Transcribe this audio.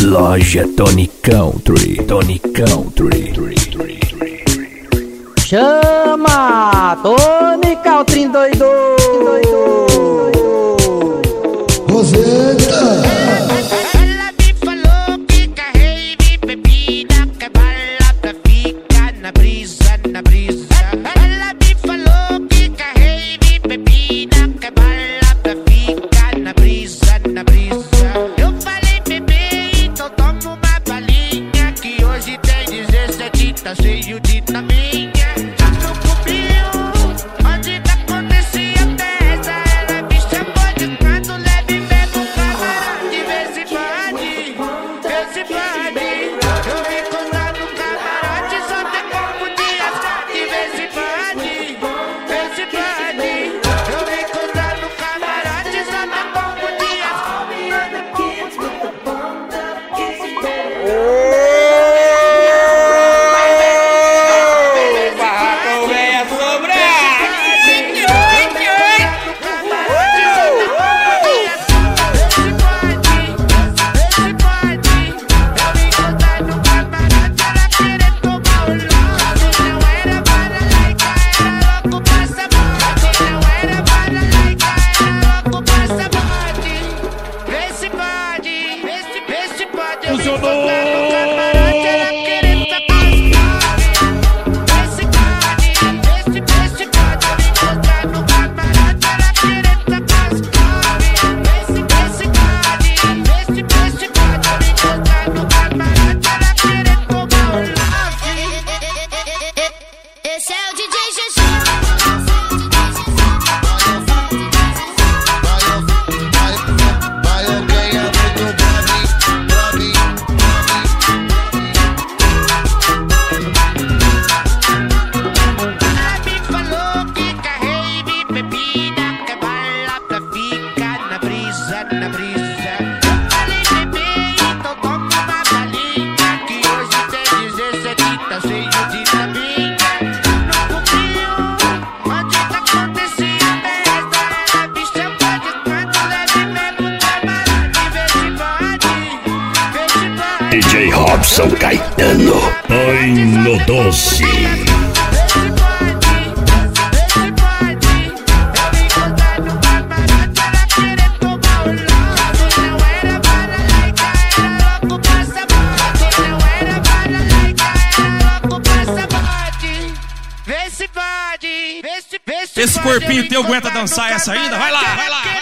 Loja Tony Country. Chama Tony Country doido. Roseta. Ela me falou que carrei de bebida, que bala pra ficar na brisa, na brisa. Ela me falou que carrei de bebida, que bala pra ficar na brisa, na brisa. Eu falei, bebê, então toma uma balinha, que hoje tem 17, tá cheio de taminha. Já não comiu, onde tá acontecia festa. Ela me chamou de canto, leve mesmo camarote. Vê se pode, vê se pode. Eu me encontrar no camarote, só tem como de asfalto. Vê se pode, vê se pode. Eu me encontrar no camarote, só tem como de asfalto. Esse é o DJ GG. Vai alguém é muito pra mim. Ela me falou que carrei de bebida, que bala pra ficar na brisa, na brisa. Eu falei, bebê, então toma uma balinha, que hoje tem 17, tá cheio de taminha. Não comiu, onde tá acontecia festa. Ela me chamou de canto, leve mesmo camarote. Vê se pode, vê se pode. DJ Robson Caetano. Põe no doce. Vê se pode, Esse corpinho teu aguenta dançar essa ainda? Vai lá, vai lá.